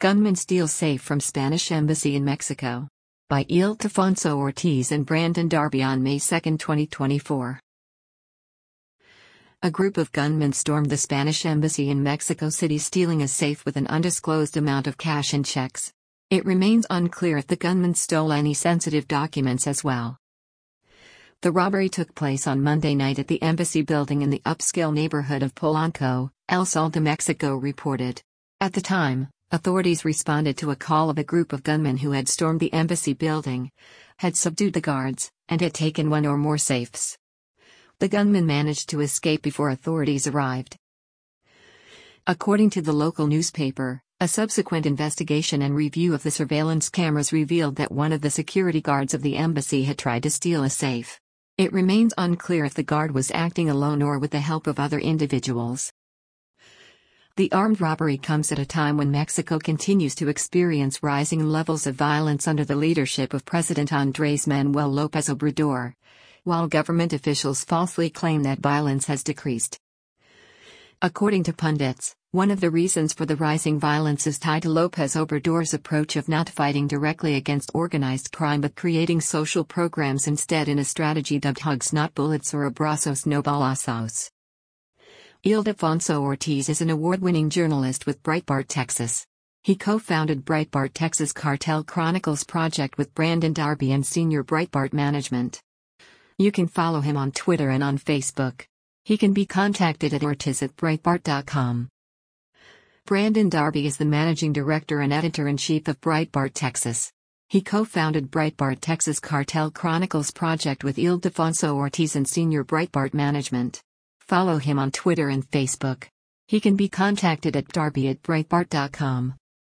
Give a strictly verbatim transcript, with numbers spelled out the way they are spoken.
Gunman steals safe from Spanish embassy in Mexico. By Ildefonso Ortiz and Brandon Darby on May second, twenty twenty-four. A group of gunmen stormed the Spanish embassy in Mexico City, stealing a safe with an undisclosed amount of cash and checks. It remains unclear if the gunmen stole any sensitive documents as well. The robbery took place on Monday night at the embassy building in the upscale neighborhood of Polanco, El Salto, Mexico reported. At the time, authorities responded to a call of a group of gunmen who had stormed the embassy building, had subdued the guards, and had taken one or more safes. The gunmen managed to escape before authorities arrived. According to the local newspaper, a subsequent investigation and review of the surveillance cameras revealed that one of the security guards of the embassy had tried to steal a safe. It remains unclear if the guard was acting alone or with the help of other individuals. The armed robbery comes at a time when Mexico continues to experience rising levels of violence under the leadership of President Andrés Manuel López Obrador, while government officials falsely claim that violence has decreased. According to pundits, one of the reasons for the rising violence is tied to López Obrador's approach of not fighting directly against organized crime but creating social programs instead, in a strategy dubbed Hugs Not Bullets or Abrazos No Balazos. Ildefonso Ortiz is an award-winning journalist with Breitbart Texas. He co-founded Breitbart Texas Cartel Chronicles project with Brandon Darby and senior Breitbart management. You can follow him on Twitter and on Facebook. He can be contacted at ortiz at breitbart dot com. Brandon Darby is the managing director and editor-in-chief of Breitbart Texas. He co-founded Breitbart Texas Cartel Chronicles project with Ildefonso Ortiz and senior Breitbart management. Follow him on Twitter and Facebook. He can be contacted at darby at breitbart dot com.